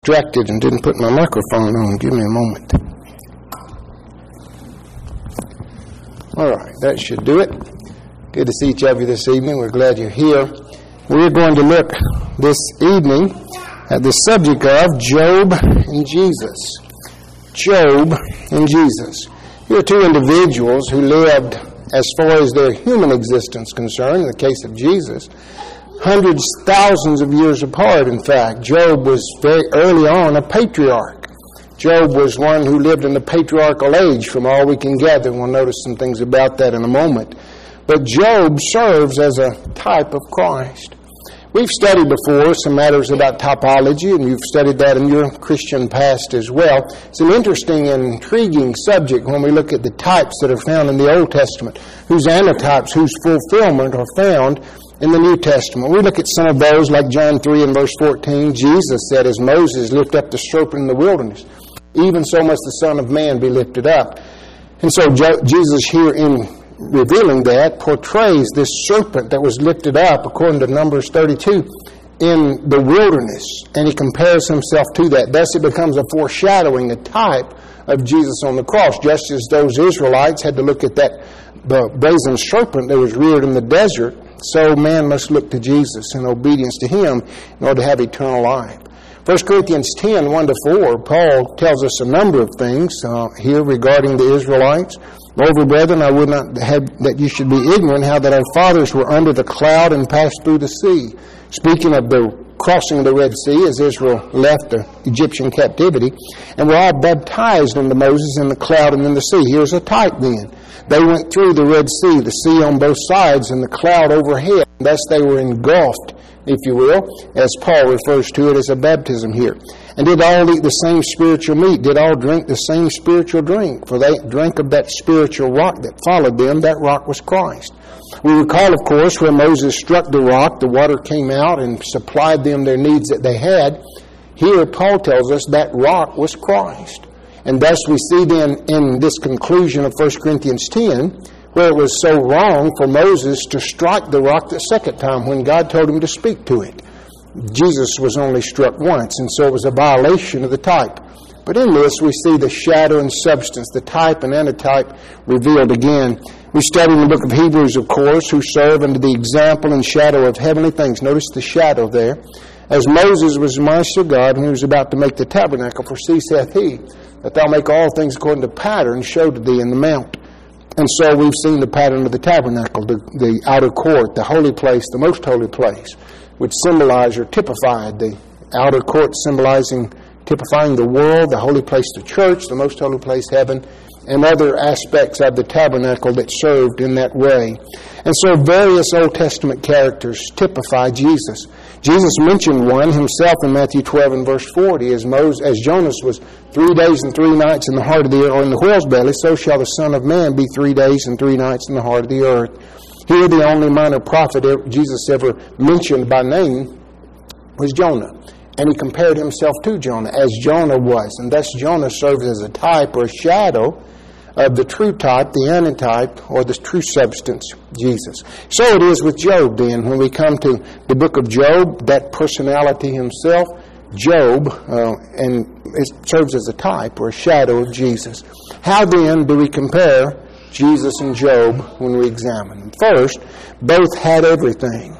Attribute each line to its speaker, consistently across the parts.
Speaker 1: Distracted and didn't put my microphone on. Give me a moment. All right, that should do it. Good to see each of you this evening. We're glad you're here. We're going to look this evening at the subject of Job and Jesus. Job and Jesus. Here are two individuals who lived, as far as their human existence concerned, in the case of Jesus, hundreds, thousands of years apart, in fact. Job was very early on a patriarch. Job was one who lived in the patriarchal age, from all we can gather, and we'll notice some things about that in a moment. But Job serves as a type of Christ. We've studied before some matters about typology, and you've studied that in your Christian past as well. It's an interesting and intriguing subject when we look at the types that are found in the Old Testament, whose antitypes, whose fulfillment are found in the New Testament. We look at some of those, like John 3 and verse 14. Jesus said, as Moses lifted up the serpent in the wilderness, even so must the Son of Man be lifted up. And so Jesus here, in revealing that, portrays this serpent that was lifted up, according to Numbers 32, in the wilderness. And he compares himself to that. Thus it becomes a foreshadowing, a type of Jesus on the cross, just as those Israelites had to look at that brazen serpent that was reared in the desert. So man must look to Jesus in obedience to him in order to have eternal life. 1 Corinthians 10, 1-4, Paul tells us a number of things here regarding the Israelites. Moreover, brethren, I would not have that you should be ignorant how that our fathers were under the cloud and passed through the sea. Speaking of the crossing of the Red Sea as Israel left the Egyptian captivity, and were all baptized into Moses in the cloud and in the sea. Here's a type then. They went through the Red Sea, the sea on both sides, and the cloud overhead. Thus they were engulfed, if you will, as Paul refers to it as a baptism here. And did all eat the same spiritual meat, did all drink the same spiritual drink, for they drank of that spiritual rock that followed them. That rock was Christ. We recall, of course, where Moses struck the rock, the water came out and supplied them their needs that they had. Here, Paul tells us that rock was Christ. And thus we see then in this conclusion of 1 Corinthians 10, where it was so wrong for Moses to strike the rock the second time when God told him to speak to it. Jesus was only struck once, and so it was a violation of the type. But in this we see the shadow and substance, the type and antitype revealed again. We study in the book of Hebrews, of course, who serve under the example and shadow of heavenly things. Notice the shadow there. As Moses was admonished of God when he was about to make the tabernacle, for see, saith he, that thou make all things according to pattern showed to thee in the mount. And so we've seen the pattern of the tabernacle, the outer court, the holy place, the most holy place, which symbolized or typified the outer court, typifying the world, the holy place, the church, the most holy place, heaven, and other aspects of the tabernacle that served in that way. And so various Old Testament characters typify Jesus. Jesus mentioned one himself in Matthew 12 and verse 40, as Jonas was 3 days and 3 nights in the heart of the earth, or in the whale's belly, so shall the Son of Man be 3 days and 3 nights in the heart of the earth. Here the only minor prophet Jesus ever mentioned by name was Jonah. And he compared himself to Jonah, as Jonah was. And thus Jonah serves as a type or a shadow of the true type, the antitype, or the true substance, Jesus. So it is with Job then. When we come to the book of Job, that personality himself, Job, and it serves as a type or a shadow of Jesus. How then do we compare Jesus and Job when we examine them? First, both had everything.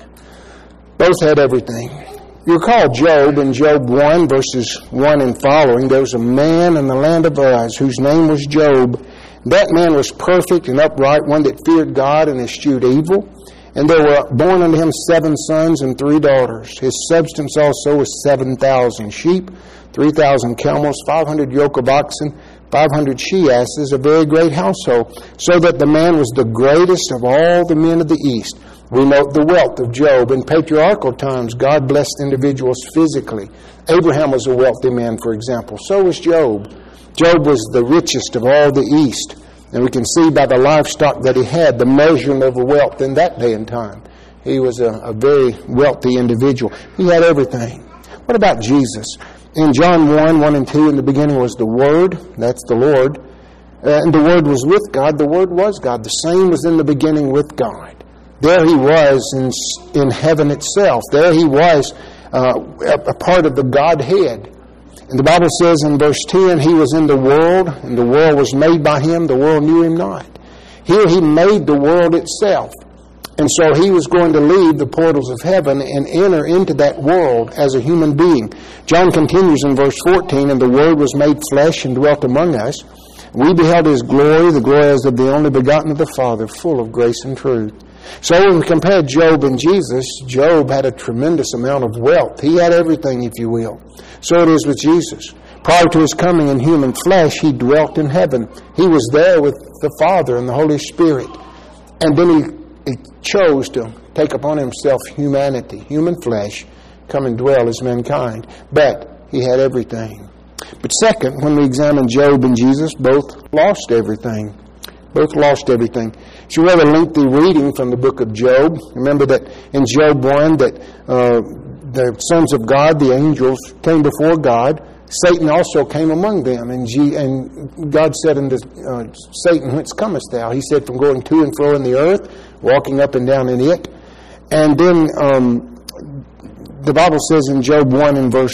Speaker 1: Both had everything. You recall Job in Job 1, verses 1 and following. There was a man in the land of Uz whose name was Job. That man was perfect and upright, one that feared God and eschewed evil. And there were born unto him 7 sons and 3 daughters. His substance also was 7,000 sheep, 3,000 camels, 500 yoke of oxen, 500 she-asses, a very great household, so that the man was the greatest of all the men of the east. We note the wealth of Job. In patriarchal times, God blessed individuals physically. Abraham was a wealthy man, for example. So was Job. Job was the richest of all the east. And we can see by the livestock that he had, the measurement of wealth in that day and time. He was a very wealthy individual. He had everything. What about Jesus? In John 1 and 2, in the beginning was the Word. That's the Lord. And the Word was with God. The Word was God. The same was in the beginning with God. There he was in heaven itself. There he was a part of the Godhead. And the Bible says in verse 10, He was in the world, and the world was made by Him. The world knew Him not. Here He made the world itself. And so He was going to leave the portals of heaven and enter into that world as a human being. John continues in verse 14, And the Word was made flesh and dwelt among us. We beheld His glory, the glory as of the only begotten of the Father, full of grace and truth. So when we compare Job and Jesus, Job had a tremendous amount of wealth. He had everything, if you will. So it is with Jesus. Prior to His coming in human flesh, He dwelt in heaven. He was there with the Father and the Holy Spirit. And then He chose to take upon Himself humanity, human flesh, come and dwell as mankind. But He had everything. But second, when we examine Job and Jesus, both lost everything. Both lost everything. It's a rather lengthy reading from the book of Job. Remember that in Job 1 that the sons of God, the angels, came before God. Satan also came among them. And God said unto Satan, Whence comest thou? He said, From going to and fro in the earth, walking up and down in it. And then the Bible says in Job 1 in verse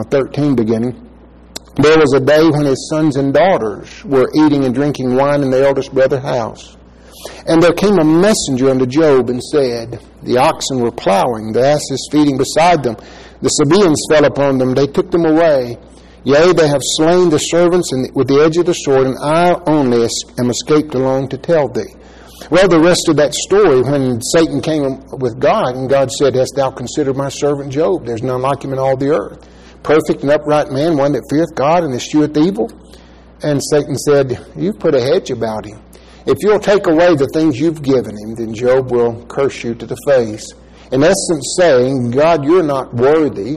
Speaker 1: 13 beginning, There was a day when his sons and daughters were eating and drinking wine in the eldest brother's house. And there came a messenger unto Job and said, The oxen were plowing, the asses feeding beside them. The Sabaeans fell upon them, they took them away. Yea, they have slain the servants with the edge of the sword, and I only am escaped alone to tell thee. Well, the rest of that story, when Satan came with God, and God said, Hast thou considered my servant Job? There's none like him in all the earth. Perfect and upright man, one that feareth God and escheweth evil. And Satan said, You've put a hedge about him. If you'll take away the things you've given him, then Job will curse you to the face. In essence saying, God, you're not worthy,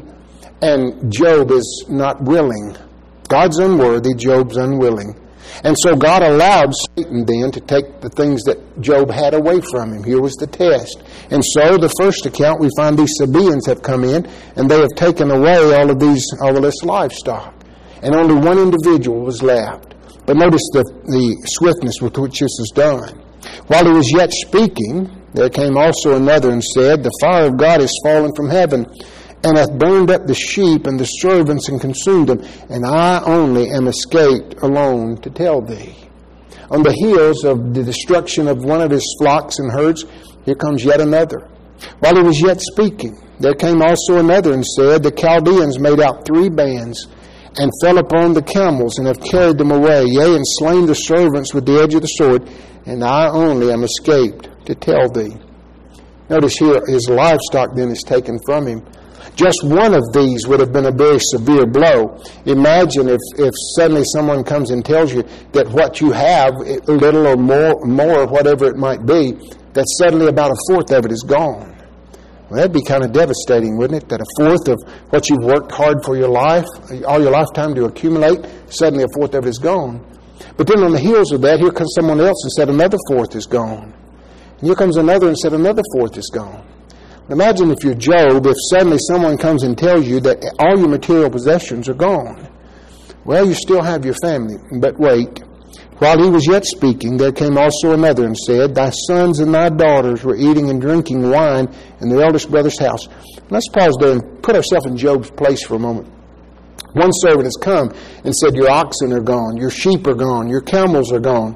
Speaker 1: and Job is not willing. God's unworthy, Job's unwilling. And so God allowed Satan then to take the things that Job had away from him. Here was the test. And so the first account, we find these Sabaeans have come in, and they have taken away all of this livestock. And only one individual was left. But notice the swiftness with which this is done. While he was yet speaking, there came also another and said, The fire of God is fallen from heaven, and hath burned up the sheep and the servants and consumed them, and I only am escaped alone to tell thee. On the heels of the destruction of one of his flocks and herds, here comes yet another. While he was yet speaking, there came also another and said, The Chaldeans made out 3 bands, and fell upon the camels, and have carried them away, yea, and slain the servants with the edge of the sword, and I only am escaped to tell thee. Notice here, his livestock then is taken from him. Just one of these would have been a very severe blow. Imagine if suddenly someone comes and tells you that what you have, little or more, whatever it might be, that suddenly about 1/4 of it is gone. Well, that'd be kind of devastating, wouldn't it? That 1/4 of what you've worked hard for your life, all your lifetime to accumulate, suddenly 1/4 of it is gone. But then on the heels of that, here comes someone else and said another 1/4 is gone. And here comes another and said another 1/4 is gone. Imagine if you're Job, if suddenly someone comes and tells you that all your material possessions are gone. Well, you still have your family, but wait. While he was yet speaking, there came also another and said, Thy sons and thy daughters were eating and drinking wine in the eldest brother's house. Let's pause there and put ourselves in Job's place for a moment. One servant has come and said, Your oxen are gone, your sheep are gone, your camels are gone.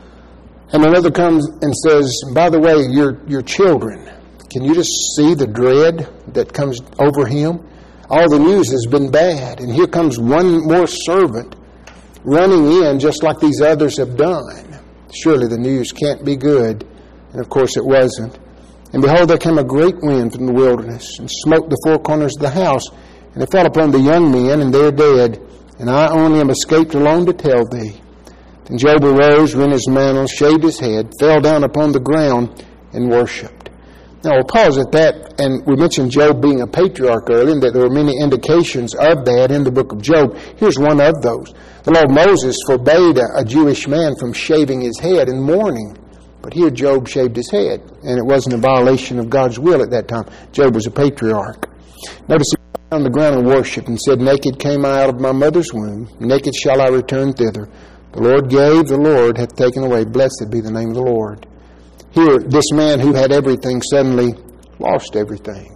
Speaker 1: And another comes and says, By the way, your children. Can you just see the dread that comes over him? All the news has been bad. And here comes one more servant running in just like these others have done. Surely the news can't be good. And of course it wasn't. And behold, there came a great wind from the wilderness, and smote the 4 corners of the house, and it fell upon the young men, and they are dead. And I only am escaped alone to tell thee. Then Job arose, rent his mantle, shaved his head, fell down upon the ground, and worshipped. Now, we'll pause at that, and we mentioned Job being a patriarch earlier, and that there were many indications of that in the book of Job. Here's one of those. The law of Moses forbade a Jewish man from shaving his head in mourning. But here Job shaved his head, and it wasn't a violation of God's will at that time. Job was a patriarch. Notice he fell on the ground and worshipped, and said, Naked came I out of my mother's womb, naked shall I return thither. The Lord gave, the Lord hath taken away. Blessed be the name of the Lord. Here, this man who had everything suddenly lost everything.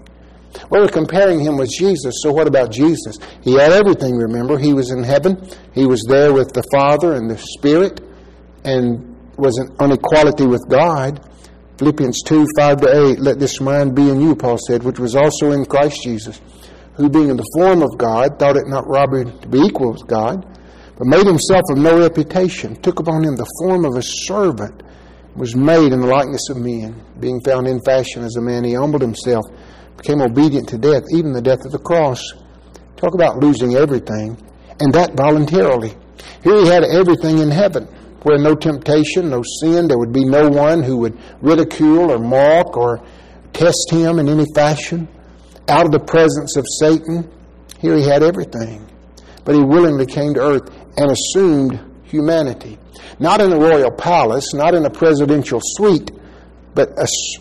Speaker 1: Well, we're comparing him with Jesus, so what about Jesus? He had everything, remember. He was in heaven. He was there with the Father and the Spirit and was on equality with God. Philippians 2:5-8, let this mind be in you, Paul said, which was also in Christ Jesus, who being in the form of God, thought it not robbery to be equal with God, but made himself of no reputation, took upon him the form of a servant, was made in the likeness of men. Being found in fashion as a man, he humbled himself, became obedient to death, even the death of the cross. Talk about losing everything, and that voluntarily. Here he had everything in heaven, where no temptation, no sin, there would be no one who would ridicule or mock or test him in any fashion. Out of the presence of Satan, here he had everything. But he willingly came to earth and assumed humanity. Not in a royal palace, not in a presidential suite, but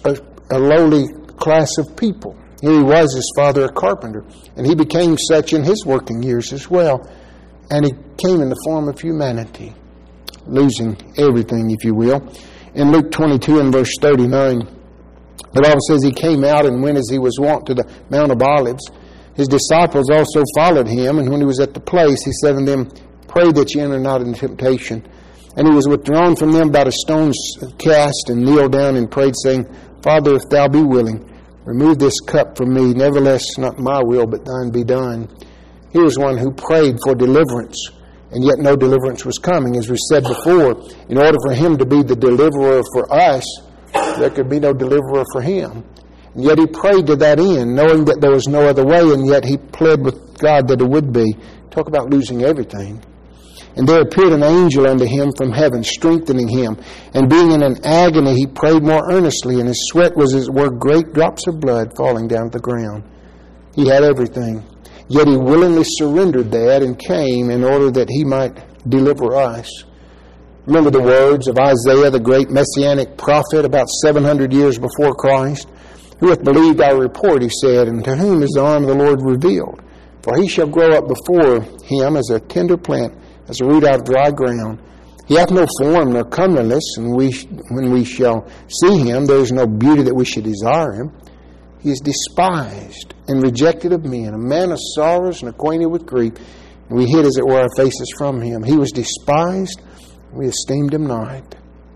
Speaker 1: a lowly class of people. Here he was, his father, a carpenter, and he became such in his working years as well. And he came in the form of humanity, losing everything, if you will. In Luke 22 and verse 39, the Bible says he came out and went as he was wont to the Mount of Olives. His disciples also followed him, and when he was at the place, he said unto them, pray that ye enter not into temptation. And he was withdrawn from them about a stone's cast, and kneeled down and prayed, saying, Father, if thou be willing, remove this cup from me. Nevertheless, not my will, but thine be done. He was one who prayed for deliverance, and yet no deliverance was coming. As we said before, in order for him to be the deliverer for us, there could be no deliverer for him. And yet he prayed to that end, knowing that there was no other way, and yet he pled with God that it would be. Talk about losing everything. And there appeared an angel unto him from heaven, strengthening him. And being in an agony, he prayed more earnestly, and his sweat was as it were great drops of blood falling down to the ground. He had everything. Yet he willingly surrendered that and came in order that he might deliver us. Remember the words of Isaiah, the great messianic prophet, about 700 years before Christ. Who hath believed our report, he said, and to whom is the arm of the Lord revealed? For he shall grow up before him as a tender plant, as a root out of dry ground. He hath no form nor comeliness, and when we shall see him, there is no beauty that we should desire him. He is despised and rejected of men, a man of sorrows and acquainted with grief. And we hid, as it were, our faces from him. He was despised, and we esteemed him not.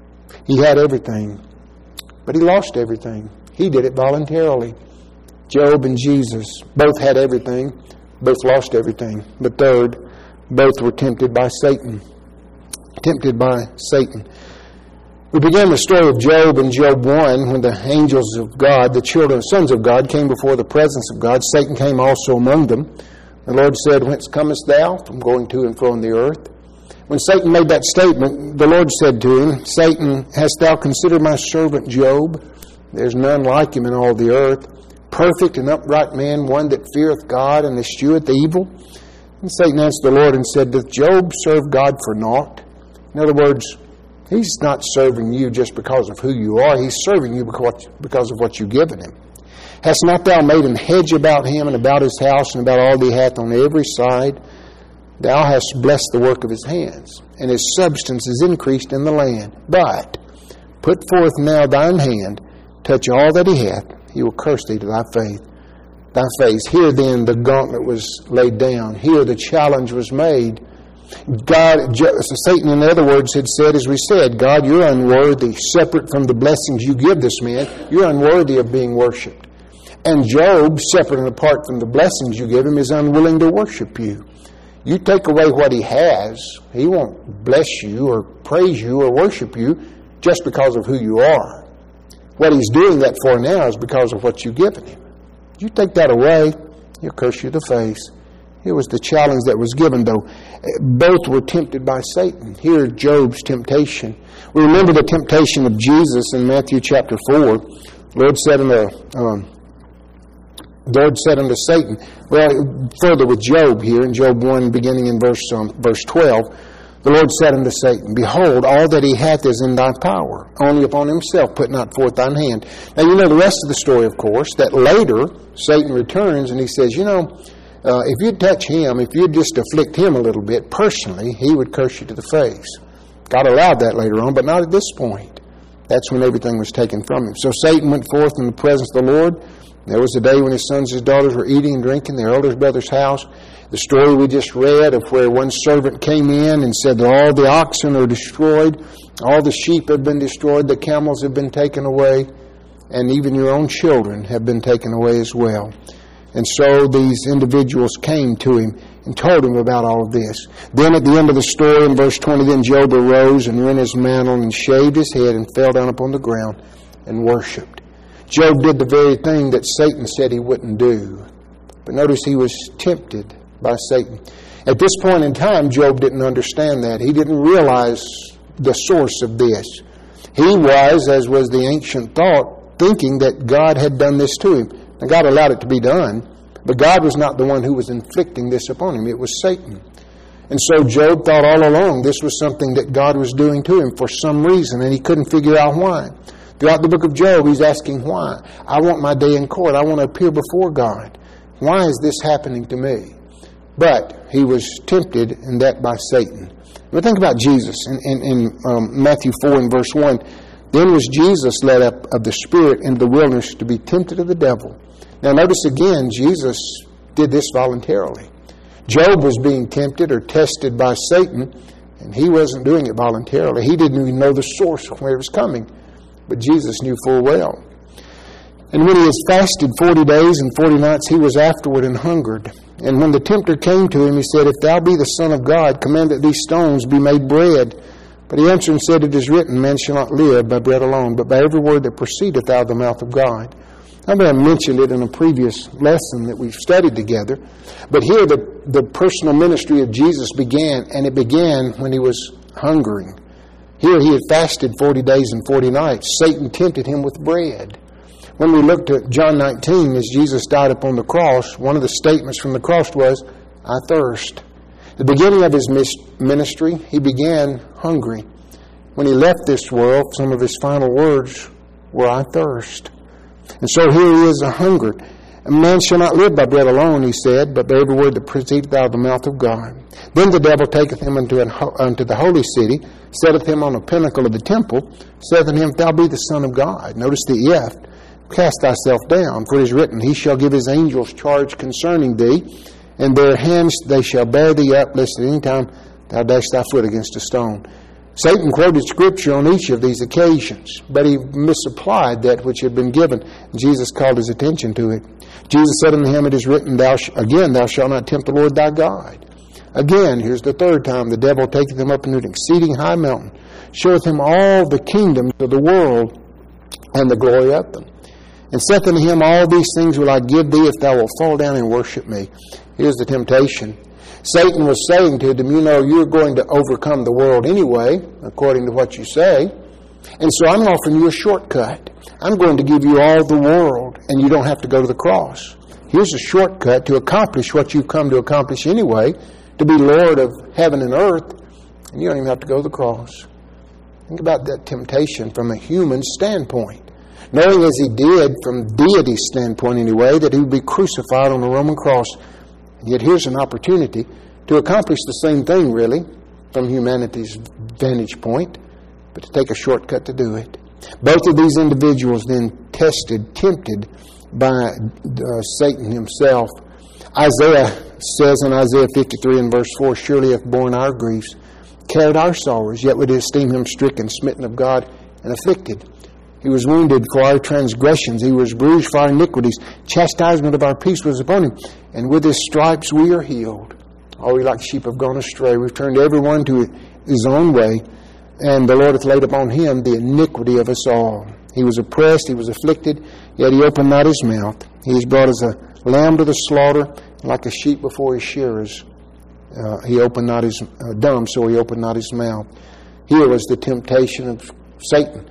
Speaker 1: He had everything, but he lost everything. He did it voluntarily. Job and Jesus both had everything, both lost everything. But third, both were tempted by Satan. Tempted by Satan. We began the story of Job in Job 1 when the angels of God, the sons of God, came before the presence of God. Satan came also among them. The Lord said, Whence comest thou? From going to and fro on the earth. When Satan made that statement, the Lord said to him, Satan, hast thou considered my servant Job? There's none like him in all the earth. Perfect and upright man, one that feareth God and escheweth evil. And Satan answered the Lord and said, Doth Job serve God for naught? In other words, he's not serving you just because of who you are. He's serving you because of what you've given him. Hast not thou made an hedge about him and about his house and about all that he hath on every side? Thou hast blessed the work of his hands, and his substance is increased in the land. But put forth now thine hand, touch all that he hath, he will curse thee to thy face. Here then the gauntlet was laid down. Here the challenge was made. Satan, in other words, had said, as we said, God, you're unworthy. Separate from the blessings you give this man, you're unworthy of being worshipped. And Job, separate and apart from the blessings you give him, is unwilling to worship you. You take away what he has, he won't bless you or praise you or worship you just because of who you are. What he's doing that for now is because of what you've given him. You take that away, he'll curse you to the face. Here was the challenge that was given, though. Both were tempted by Satan. Here, Job's temptation. We remember the temptation of Jesus in Matthew chapter 4. The Lord said unto Satan, well, further with Job here, in Job 1, beginning in verse 12, the Lord said unto Satan, Behold, all that he hath is in thy power. Only upon himself put not forth thine hand. Now, you know the rest of the story, of course, that later Satan returns and he says, if you'd touch him, if you'd just afflict him a little bit personally, he would curse you to the face. God allowed that later on, but not at this point. That's when everything was taken from him. So Satan went forth in the presence of the Lord, There was a day when his sons and his daughters were eating and drinking in their eldest brother's house. The story we just read of where one servant came in and said that all the oxen are destroyed, all the sheep have been destroyed, the camels have been taken away, and even your own children have been taken away as well. And so these individuals came to him and told him about all of this. Then at the end of the story in verse 20, then Job arose and rent his mantle and shaved his head and fell down upon the ground and worshipped. Job did the very thing that Satan said he wouldn't do. But notice he was tempted by Satan. At this point in time, Job didn't understand that. He didn't realize the source of this. He was, as was the ancient thought, thinking that God had done this to him. And God allowed it to be done, but God was not the one who was inflicting this upon him. It was Satan. And so Job thought all along this was something that God was doing to him for some reason, and he couldn't figure out why. Throughout the book of Job, he's asking why. I want my day in court. I want to appear before God. Why is this happening to me? But he was tempted in that by Satan. Now think about Jesus in Matthew 4 and verse 1. Then was Jesus led up of the Spirit into the wilderness to be tempted of the devil. Now notice again, Jesus did this voluntarily. Job was being tempted or tested by Satan, and he wasn't doing it voluntarily. He didn't even know the source of where it was coming. But Jesus knew full well. And when he had fasted 40 days and 40 nights, he was afterward and hungered. And when the tempter came to him, he said, If thou be the Son of God, command that these stones be made bread. But he answered and said, It is written, Man shall not live by bread alone, but by every word that proceedeth out of the mouth of God. I may have mentioned it in a previous lesson that we've studied together. But here the personal ministry of Jesus began, and it began when he was hungering. Here he had fasted 40 days and 40 nights. Satan tempted him with bread. When we looked at John 19, as Jesus died upon the cross, one of the statements from the cross was, I thirst. At the beginning of his ministry, he began hungry. When he left this world, some of his final words were, I thirst. And so here he is, a hungered. A man shall not live by bread alone, he said, but by every word that proceedeth out of the mouth of God. Then the devil taketh him unto the holy city, setteth him on a pinnacle of the temple, saith unto him, If thou be the Son of God. Notice the if. Cast thyself down, for it is written, He shall give his angels charge concerning thee, and their hands they shall bear thee up, lest at any time thou dash thy foot against a stone. Satan quoted Scripture on each of these occasions, but he misapplied that which had been given. Jesus called his attention to it. Jesus said unto him, It is written, Thou shalt not tempt the Lord thy God. Again, here's the third time, the devil taketh him up into an exceeding high mountain, showeth him all the kingdoms of the world and the glory of them. And saith unto him, All these things will I give thee if thou wilt fall down and worship me. Here's the temptation. Satan was saying to him, you're going to overcome the world anyway, according to what you say. And so I'm offering you a shortcut. I'm going to give you all the world, and you don't have to go to the cross. Here's a shortcut to accomplish what you've come to accomplish anyway, to be Lord of heaven and earth, and you don't even have to go to the cross. Think about that temptation from a human standpoint. Knowing as he did, from deity's standpoint anyway, that he would be crucified on the Roman cross. And yet here's an opportunity to accomplish the same thing, really, from humanity's vantage point, but to take a shortcut to do it. Both of these individuals then tempted by Satan himself. Isaiah says in Isaiah 53 and verse 4, Surely he hath borne our griefs, carried our sorrows, yet we did esteem him stricken, smitten of God, and afflicted. He was wounded for our transgressions. He was bruised for our iniquities. Chastisement of our peace was upon him. And with his stripes we are healed. All we like sheep have gone astray. We've turned everyone to his own way. And the Lord hath laid upon him the iniquity of us all. He was oppressed, he was afflicted, yet he opened not his mouth. He is brought as a lamb to the slaughter, like a sheep before his shearers. He opened not his dumb, so he opened not his mouth. Here was the temptation of Satan.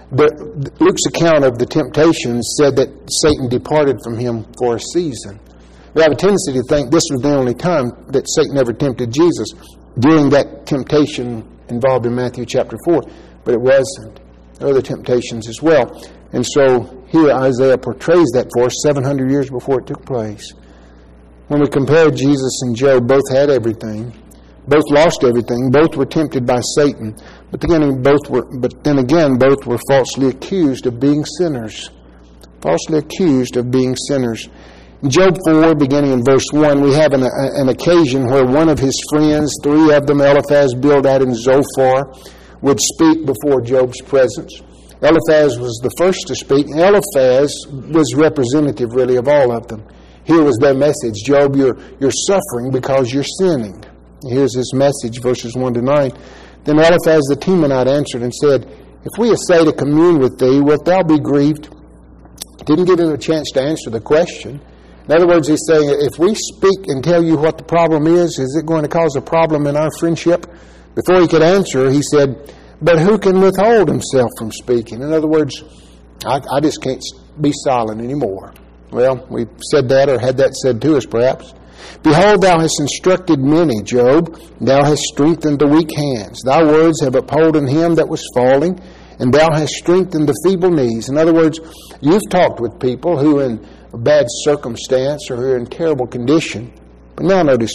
Speaker 1: Luke's account of the temptation said that Satan departed from him for a season. We have a tendency to think this was the only time that Satan ever tempted Jesus, during that temptation involved in Matthew chapter 4, but it wasn't. There were other temptations as well. And so here Isaiah portrays that for us 700 years before it took place. When we compare Jesus and Job, both had everything. Both lost everything. Both were tempted by Satan. But then again, both were falsely accused of being sinners. falsely accused of being sinners. In Job 4, beginning in verse 1, we have an occasion where one of his friends, three of them, Eliphaz, Bildad, and Zophar, would speak before Job's presence. Eliphaz was the first to speak, and Eliphaz was representative, really, of all of them. Here was their message: Job, you're suffering because you're sinning. Here's his message, verses 1 to 9. Then Eliphaz the Temanite answered and said, If we essay to commune with thee, wilt thou be grieved? Didn't give him a chance to answer the question. In other words, he's saying, if we speak and tell you what the problem is it going to cause a problem in our friendship? Before he could answer, he said, but who can withhold himself from speaking? In other words, I just can't be silent anymore. Well, we've said that or had that said to us perhaps. Behold, thou hast instructed many, Job. Thou hast strengthened the weak hands. Thy words have upholden him that was falling, and thou hast strengthened the feeble knees. In other words, you've talked with people who are in a bad circumstance or who are in terrible condition. But now notice,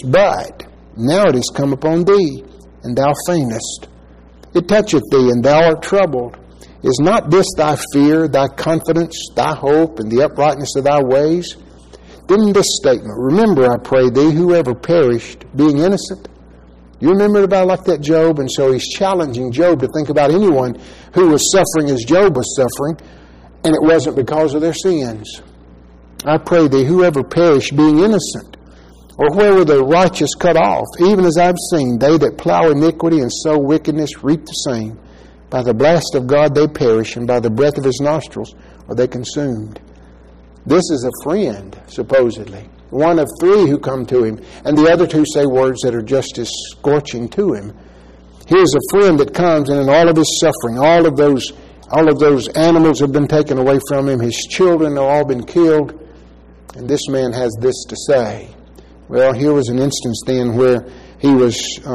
Speaker 1: now it is come upon thee, and thou faintest. It toucheth thee, and thou art troubled. Is not this thy fear, thy confidence, thy hope, and the uprightness of thy ways? Then this statement, remember, I pray thee, whoever perished, being innocent. You remember about like that, Job? And so he's challenging Job to think about anyone who was suffering as Job was suffering, and it wasn't because of their sins. I pray thee, whoever perished, being innocent, or where were the righteous cut off, even as I've seen, they that plow iniquity and sow wickedness reap the same. By the blast of God they perish, and by the breath of his nostrils are they consumed. This is a friend, supposedly, one of three who come to him, and the other two say words that are just as scorching to him. Here's a friend that comes, and in all of his suffering, all of those animals have been taken away from him, his children have all been killed, and this man has this to say. Well, here was an instance then where he was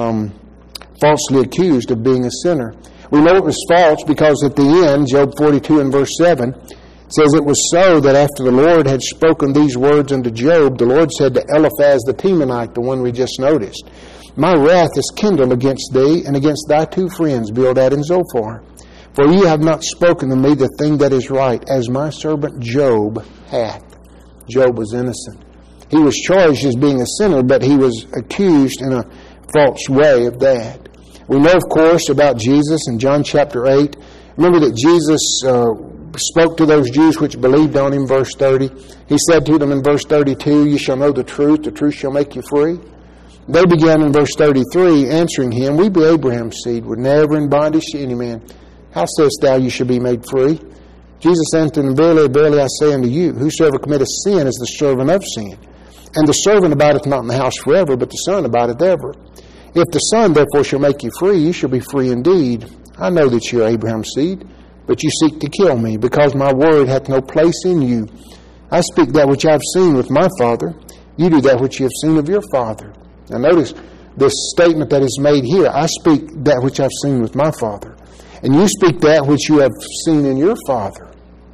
Speaker 1: falsely accused of being a sinner. We know it was false because at the end, Job 42 and verse 7, says, it was so that after the Lord had spoken these words unto Job, the Lord said to Eliphaz the Temanite, the one we just noticed, my wrath is kindled against thee and against thy two friends, Bildad and Zophar. For ye have not spoken to me the thing that is right, as my servant Job hath. Job was innocent. He was charged as being a sinner, but he was accused in a false way of that. We know, of course, about Jesus in John chapter 8. Remember that Jesus spoke to those Jews which believed on him, verse 30. He said to them in verse 32, ye shall know the truth shall make you free. They began in verse 33, answering him, we be Abraham's seed, were never in bondage to any man. How sayest thou you shall be made free? Jesus answered them, verily, verily, I say unto you, whosoever committeth sin is the servant of sin. And the servant abideth not in the house forever, but the Son abideth ever. If the Son therefore shall make you free, you shall be free indeed. I know that you are Abraham's seed, but you seek to kill me, because my word hath no place in you. I speak that which I have seen with my Father. You do that which you have seen of your father. Now notice this statement that is made here. I speak that which I have seen with my Father. And you speak that which you have seen in your father.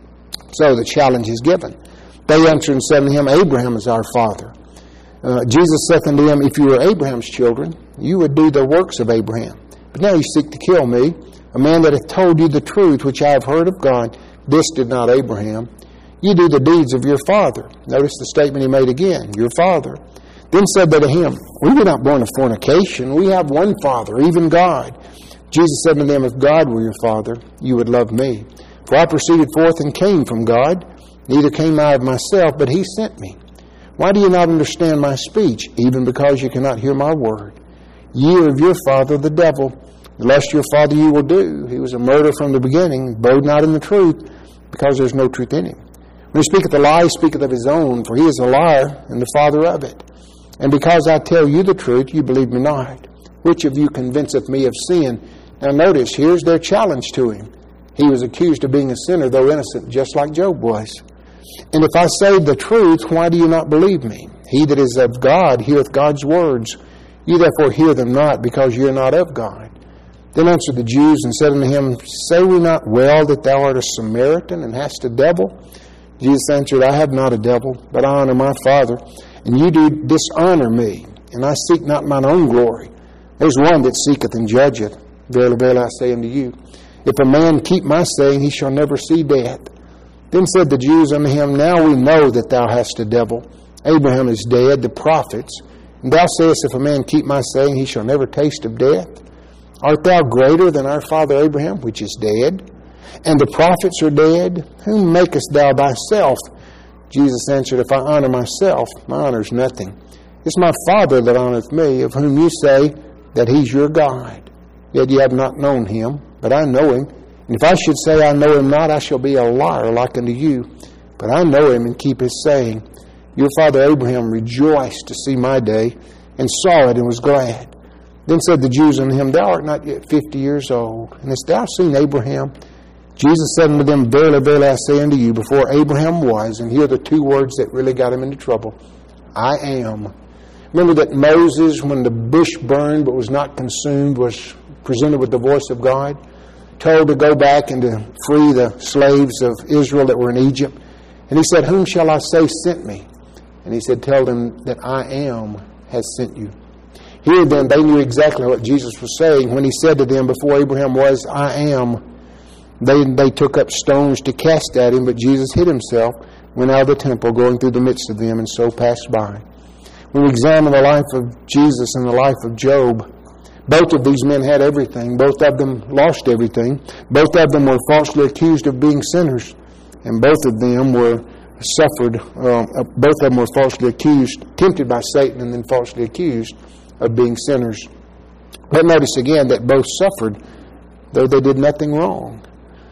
Speaker 1: So the challenge is given. They answered and said to him, Abraham is our father. Jesus saith unto him, if you were Abraham's children, you would do the works of Abraham. But now you seek to kill me, a man that hath told you the truth which I have heard of God. This did not Abraham. You do the deeds of your father. Notice the statement he made again, your father. Then said they to him, we were not born of fornication. We have one Father, even God. Jesus said to them, if God were your Father, you would love me. For I proceeded forth and came from God. Neither came I of myself, but he sent me. Why do you not understand my speech, even because you cannot hear my word? Ye are of your father the devil. The lust of your father you will do. He was a murderer from the beginning, abode not in the truth, because there is no truth in him. When he speaketh a lie, he speaketh of his own, for he is a liar and the father of it. And because I tell you the truth, you believe me not. Which of you convinceth me of sin? Now notice, here's their challenge to him. He was accused of being a sinner, though innocent, just like Job was. And if I say the truth, why do you not believe me? He that is of God heareth God's words. You therefore hear them not, because you are not of God. Then answered the Jews and said unto him, say we not well that thou art a Samaritan and hast a devil? Jesus answered, I have not a devil, but I honor my Father, and you do dishonor me, and I seek not mine own glory. There's one that seeketh and judgeth. Verily, verily, I say unto you, if a man keep my saying, he shall never see death. Then said the Jews unto him, Now we know that thou hast a devil. Abraham is dead, the prophets. And thou sayest, If a man keep my saying, he shall never taste of death. Art thou greater than our father Abraham, which is dead? And the prophets are dead? Whom makest thou thyself? Jesus answered, If I honor myself, my honor is nothing. It's my Father that honoreth me, of whom you say that he's your God. Yet ye have not known him, but I know him. And if I should say I know him not, I shall be a liar like unto you. But I know him and keep his saying. Your father Abraham rejoiced to see my day, and saw it and was glad. Then said the Jews unto him, Thou art not yet 50 years old, and hast thou seen Abraham? Jesus said unto them, Verily, verily, I say unto you, before Abraham was, and here are the two words that really got him into trouble, I am. Remember that Moses, when the bush burned but was not consumed, was presented with the voice of God, told to go back and to free the slaves of Israel that were in Egypt. And he said, Whom shall I say sent me? And he said, Tell them that I am has sent you. Here then, they knew exactly what Jesus was saying when he said to them, Before Abraham was, I am. They took up stones to cast at him, but Jesus hid himself, went out of the temple, going through the midst of them, and so passed by. When we examine the life of Jesus and the life of Job, both of these men had everything. Both of them lost everything. Both of them were falsely accused of being sinners. And both of them were falsely accused, tempted by Satan, and then falsely accused of being sinners. But notice again that both suffered, though they did nothing wrong.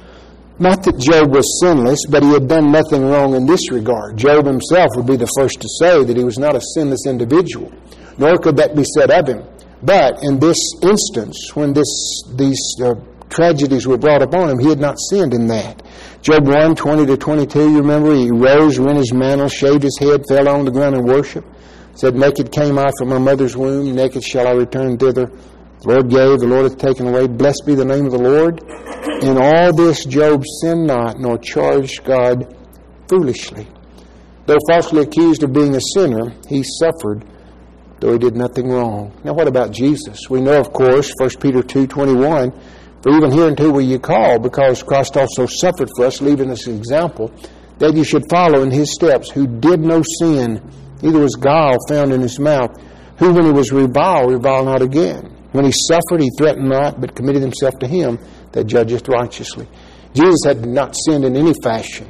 Speaker 1: Not that Job was sinless, but he had done nothing wrong in this regard. Job himself would be the first to say that he was not a sinless individual, nor could that be said of him. But in this instance, when these tragedies were brought upon him, he had not sinned in that. Job 1, 20-22, you remember, he rose, rent his mantle, shaved his head, fell on the ground and worshiped. Said, Naked came I from my mother's womb, naked shall I return thither. The Lord gave, the Lord hath taken away. Blessed be the name of the Lord. In all this Job sinned not, nor charged God foolishly. Though falsely accused of being a sinner, he suffered, though he did nothing wrong. Now what about Jesus? We know, of course, 1 Peter 2:21, For even hereunto were ye called, because Christ also suffered for us, leaving us an example, that ye should follow in his steps, who did no sin, neither was guile found in his mouth, who when he was reviled not again. When he suffered, he threatened not, but committed himself to him that judgeth righteously. Jesus had not sinned in any fashion,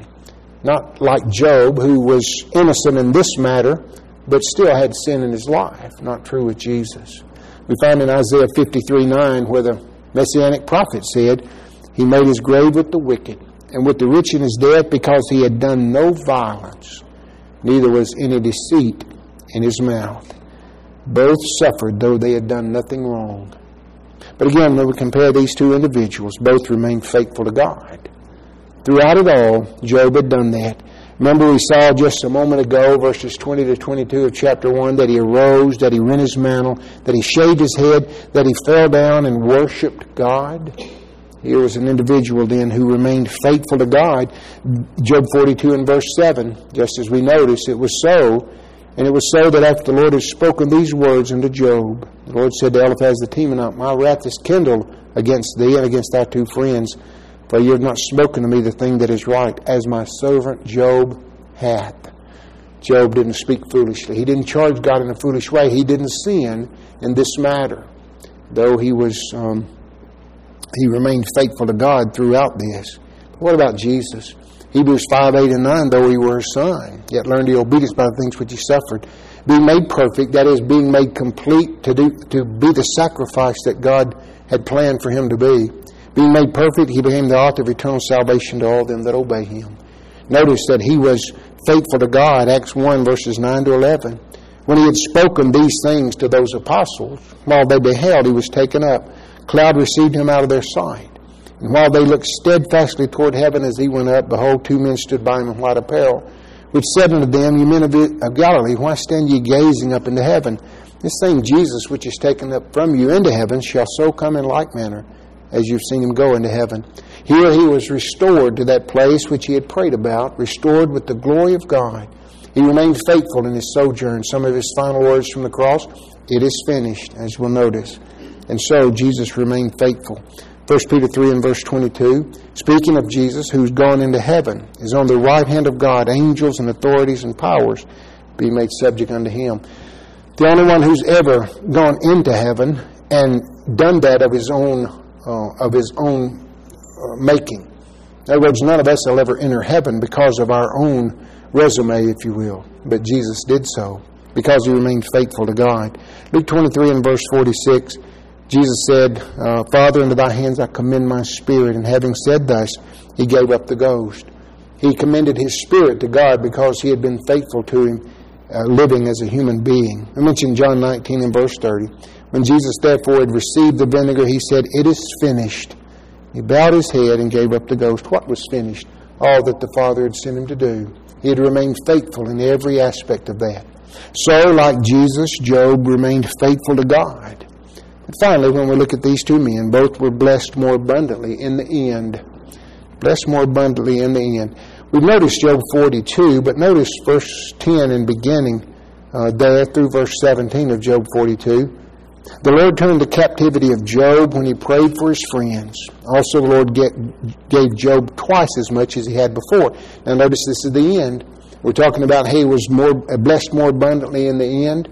Speaker 1: not like Job, who was innocent in this matter, but still had sin in his life. Not true with Jesus. We find in Isaiah 53:9, where the Messianic prophet said, He made his grave with the wicked, and with the rich in his death, because he had done no violence, neither was any deceit in his mouth. Both suffered, though they had done nothing wrong. But again, when we compare these two individuals, both remained faithful to God. Throughout it all, Job had done that. Remember, we saw just a moment ago, verses 20-22 of chapter 1, that he arose, that he rent his mantle, that he shaved his head, that he fell down and worshipped God. Here was an individual then who remained faithful to God. Job 42 and verse 7, just as we noticed, it was so. And it was so that after the Lord had spoken these words unto Job, the Lord said to Eliphaz the Temanite, My wrath is kindled against thee and against thy two friends, for ye have not spoken to me the thing that is right, as my servant Job hath. Job didn't speak foolishly. He didn't charge God in a foolish way. He didn't sin in this matter, though he remained faithful to God throughout this. But what about Jesus? Hebrews 5:8-9, though he were his son, yet learned the obedience by the things which he suffered. Being made perfect, that is, being made complete to be the sacrifice that God had planned for him to be. Being made perfect, he became the author of eternal salvation to all them that obey him. Notice that he was faithful to God, Acts 1, verses 9-11. When he had spoken these things to those apostles, while they beheld, he was taken up. Cloud received him out of their sight. And while they looked steadfastly toward heaven as he went up, behold, two men stood by him in white apparel, which said unto them, Ye men of Galilee, why stand ye gazing up into heaven? This same Jesus, which is taken up from you into heaven, shall so come in like manner as you've seen him go into heaven. Here he was restored to that place which he had prayed about, restored with the glory of God. He remained faithful in his sojourn. Some of his final words from the cross, It is finished, as we'll notice. And so Jesus remained faithful. 1 Peter 3 and verse 22, speaking of Jesus, who's gone into heaven, is on the right hand of God, angels and authorities and powers be made subject unto him. The only one who's ever gone into heaven and done that of his own making. In other words, none of us will ever enter heaven because of our own resume, if you will. But Jesus did so because he remained faithful to God. Luke 23 and verse 46, Jesus said, Father, into thy hands I commend my spirit. And having said thus, he gave up the ghost. He commended his spirit to God because he had been faithful to him, living as a human being. I mentioned John 19 and verse 30. When Jesus therefore had received the vinegar, he said, it is finished. He bowed his head and gave up the ghost. What was finished? All that the Father had sent him to do. He had remained faithful in every aspect of that. So, like Jesus, Job remained faithful to God. But finally, when we look at these two men, both were blessed more abundantly in the end. Blessed more abundantly in the end. We've noticed Job 42, but notice verse 10 and beginning there through verse 17 of Job 42. The Lord turned the captivity of Job when he prayed for his friends. Also, the Lord gave Job twice as much as he had before. Now, notice this is the end. We're talking about he was blessed more abundantly in the end.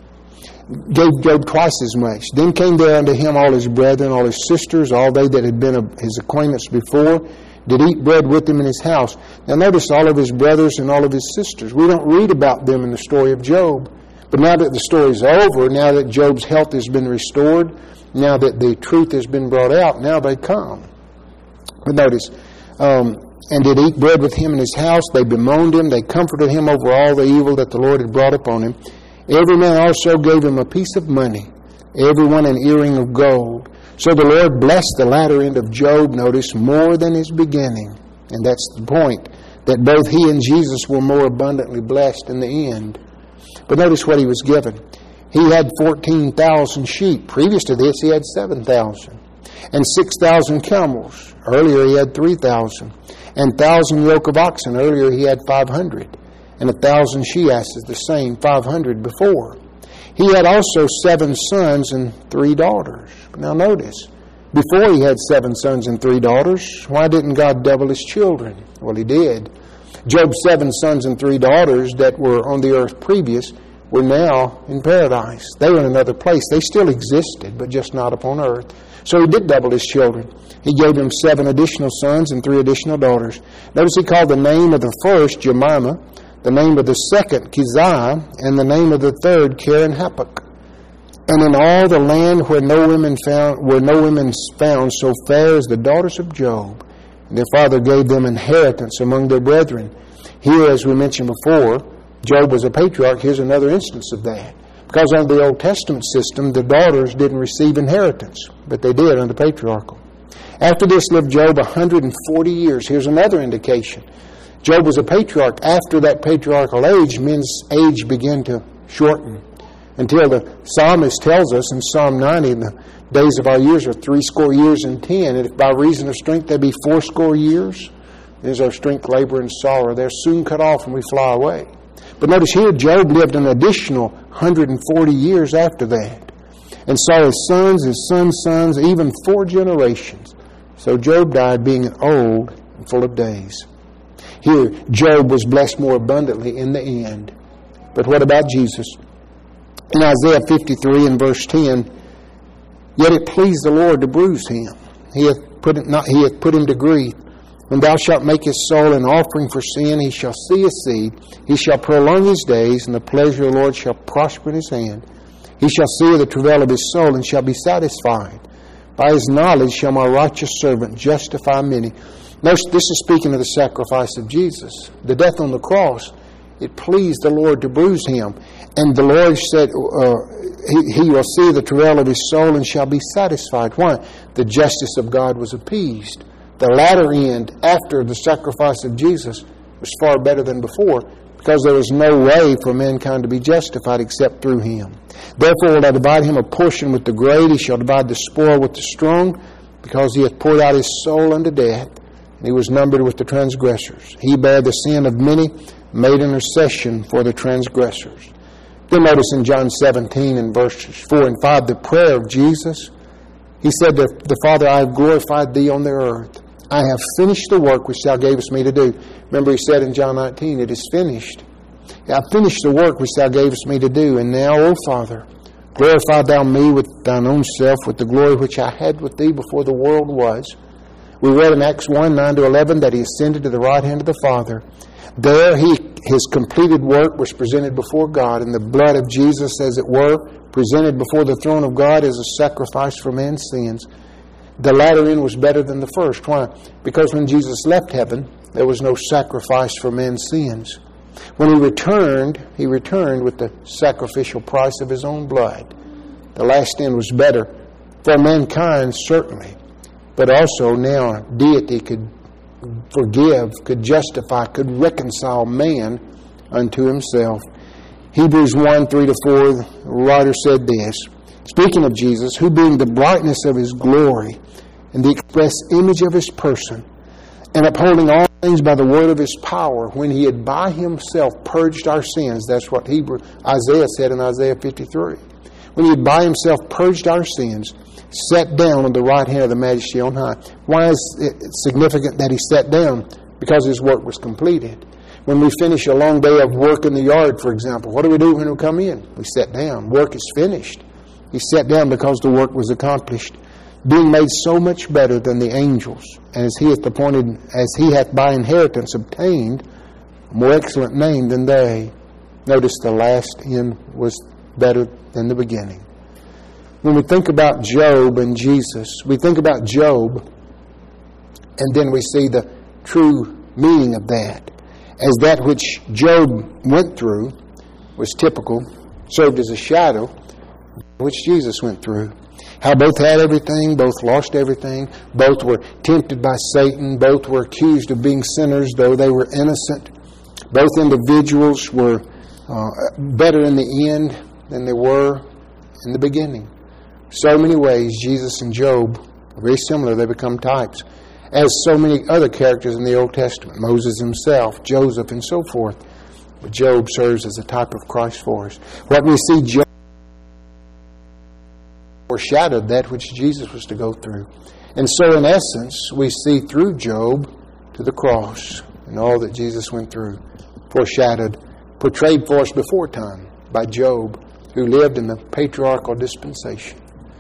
Speaker 1: Gave Job twice as much. Then came there unto him all his brethren, all his sisters, all they that had been his acquaintance before, did eat bread with him in his house. Now, notice all of his brothers and all of his sisters. We don't read about them in the story of Job. But now that the story's over, now that Job's health has been restored, now that the truth has been brought out, now they come. But notice, and did eat bread with him in his house. They bemoaned him. They comforted him over all the evil that the Lord had brought upon him. Every man also gave him a piece of money, every one an earring of gold. So the Lord blessed the latter end of Job, notice, more than his beginning. And that's the point, that both he and Jesus were more abundantly blessed in the end. But notice what he was given. He had 14,000 sheep. Previous to this, he had 7,000. And 6,000 camels. Earlier, he had 3,000. And 1,000 yoke of oxen. Earlier, he had 500. And 1,000 she-asses, the same, 500 before. He had also 7 sons and 3 daughters. Now notice, before he had 7 sons and 3 daughters, why didn't God double his children? Well, he did. Job's 7 sons and 3 daughters that were on the earth previous were now in paradise. They were in another place. They still existed, but just not upon earth. So he did double his children. He gave them 7 additional sons and 3 additional daughters. Notice he called the name of the first Jemimah, the name of the second Keziah, and the name of the third Keren-Happuch. And in all the land where no women found so fair as the daughters of Job, and their father gave them inheritance among their brethren. Here, as we mentioned before, Job was a patriarch. Here's another instance of that. Because under the Old Testament system, the daughters didn't receive inheritance, but they did under patriarchal. After this lived Job 140 years. Here's another indication. Job was a patriarch. After that patriarchal age, men's age began to shorten. Until the psalmist tells us in Psalm 90, the days of our years are 80 years and 10. And if by reason of strength there be 80 years, is our strength, labor, and sorrow. They're soon cut off and we fly away. But notice here, Job lived an additional 140 years after that, and saw his sons, his sons' sons, even 4 generations. So Job died being old and full of days. Here, Job was blessed more abundantly in the end. But what about Jesus? In Isaiah 53 and verse 10, yet it pleased the Lord to bruise him. He hath put him to grief. When thou shalt make his soul an offering for sin, he shall see his seed. He shall prolong his days, and the pleasure of the Lord shall prosper in his hand. He shall see the travail of his soul, and shall be satisfied. By his knowledge shall my righteous servant justify many. Notice this is speaking of the sacrifice of Jesus. The death on the cross, it pleased the Lord to bruise him. And the Lord said, he will see the travail of his soul and shall be satisfied. Why? The justice of God was appeased. The latter end, after the sacrifice of Jesus, was far better than before, because there was no way for mankind to be justified except through him. Therefore will I divide him a portion with the great, he shall divide the spoil with the strong, because he hath poured out his soul unto death, and he was numbered with the transgressors. He bare the sin of many, made intercession for the transgressors. Then notice in John 17 and verses 4 and 5, the prayer of Jesus. He said to the Father, I have glorified thee on the earth. I have finished the work which thou gavest me to do. Remember he said in John 19, it is finished. I have finished the work which thou gavest me to do. And now, O Father, glorify thou me with thine own self, with the glory which I had with thee before the world was. We read in Acts 1, 9-11, that he ascended to the right hand of the Father. There his completed work was presented before God, and the blood of Jesus, as it were, presented before the throne of God as a sacrifice for man's sins. The latter end was better than the first. Why? Because when Jesus left heaven, there was no sacrifice for men's sins. When he returned with the sacrificial price of his own blood. The last end was better for mankind, certainly, but also now deity could forgive, could justify, could reconcile man unto himself. Hebrews 1, 3-4, the writer said this, speaking of Jesus, who being the brightness of his glory and the express image of his person, and upholding all things by the word of his power, when he had by himself purged our sins. That's what Isaiah said in Isaiah 53. When he had by himself purged our sins, sat down on the right hand of the Majesty on high. Why is it significant that he sat down? Because his work was completed. When we finish a long day of work in the yard, for example, what do we do when we come in? We sit down. Work is finished. He sat down because the work was accomplished, being made so much better than the angels, and as he hath by inheritance obtained a more excellent name than they. Notice the last end was better than the beginning. When we think about Job and Jesus, we think about Job, and then we see the true meaning of that, as that which Job went through was typical, served as a shadow, which Jesus went through. How both had everything, both lost everything, both were tempted by Satan, both were accused of being sinners, though they were innocent. Both individuals were better in the end than they were in the beginning. So many ways, Jesus and Job are very similar. They become types, as so many other characters in the Old Testament. Moses himself, Joseph, and so forth. But Job serves as a type of Christ for us. What we see Job foreshadowed that which Jesus was to go through. And so, in essence, we see through Job to the cross and all that Jesus went through, foreshadowed, portrayed for us before time by Job, who lived in the patriarchal dispensation.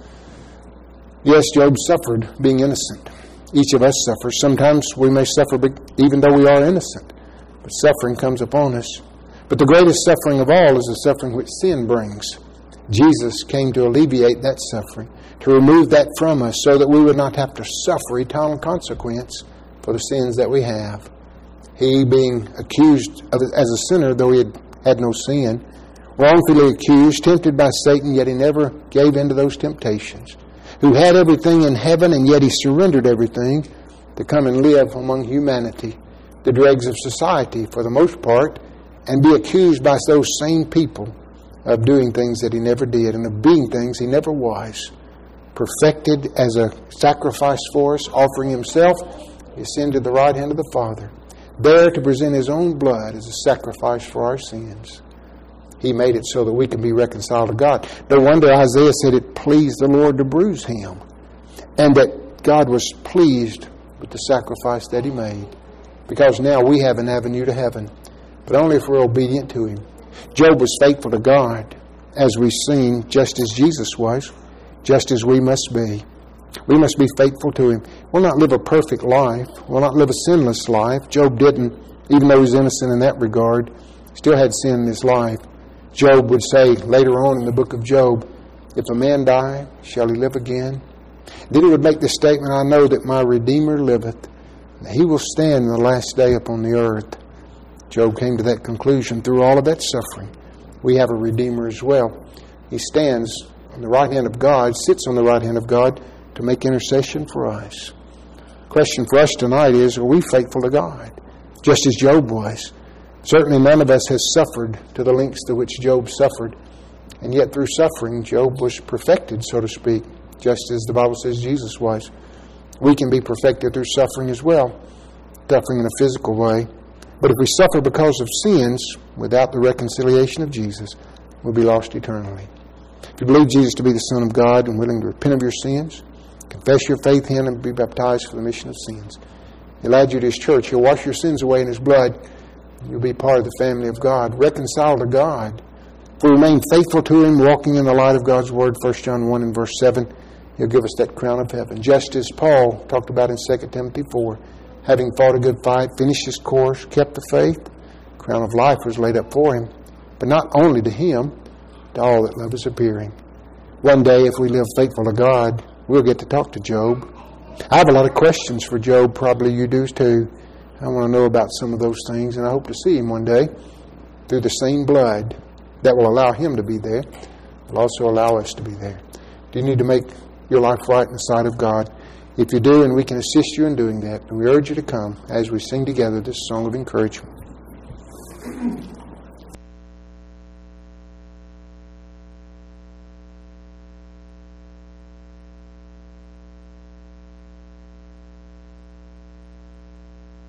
Speaker 1: Yes, Job suffered being innocent. Each of us suffers. Sometimes we may suffer even though we are innocent. But suffering comes upon us. But the greatest suffering of all is the suffering which sin brings. Jesus came to alleviate that suffering, to remove that from us so that we would not have to suffer eternal consequence for the sins that we have. He, being accused as a sinner, though he had no sin, wrongfully accused, tempted by Satan, yet he never gave in to those temptations. Who had everything in heaven, and yet he surrendered everything to come and live among humanity, the dregs of society for the most part, and be accused by those same people of doing things that he never did and of being things he never was. Perfected as a sacrifice for us, offering himself, he ascended to the right hand of the Father, there to present his own blood as a sacrifice for our sins. He made it so that we can be reconciled to God. No wonder Isaiah said it pleased the Lord to bruise him, and that God was pleased with the sacrifice that he made, because now we have an avenue to heaven, but only if we're obedient to him. Job was faithful to God, as we've seen, just as Jesus was, just as we must be. We must be faithful to him. We'll not live a perfect life. We'll not live a sinless life. Job didn't, even though he's innocent in that regard, still had sin in his life. Job would say later on in the book of Job, if a man die, shall he live again? Then he would make the statement, I know that my Redeemer liveth, and he will stand in the last day upon the earth. Job came to that conclusion through all of that suffering. We have a Redeemer as well. He stands on the right hand of God, sits on the right hand of God to make intercession for us. The question for us tonight is, are we faithful to God? Just as Job was. Certainly none of us has suffered to the lengths to which Job suffered. And yet through suffering, Job was perfected, so to speak, just as the Bible says Jesus was. We can be perfected through suffering as well, suffering in a physical way. But if we suffer because of sins, without the reconciliation of Jesus, we'll be lost eternally. If you believe Jesus to be the Son of God and willing to repent of your sins, Confess your faith in Him and be baptized for the remission of sins. He'll add you to His church. He'll wash your sins away in His blood. You'll be part of the family of God, reconciled to God. If we remain faithful to Him, walking in the light of God's Word, 1 John 1 and verse 7, He'll give us that crown of heaven. Just as Paul talked about in 2 Timothy 4, having fought a good fight, finished his course, kept the faith, crown of life was laid up for him. But not only to him, to all that love His appearing. One day, if we live faithful to God, we'll get to talk to Job. I have a lot of questions for Job. Probably you do too. I want to know about some of those things, and I hope to see him one day through the same blood that will allow him to be there, will also allow us to be there. Do you need to make your life right in the sight of God? If you do, and we can assist you in doing that, we urge you to come as we sing together this song of encouragement.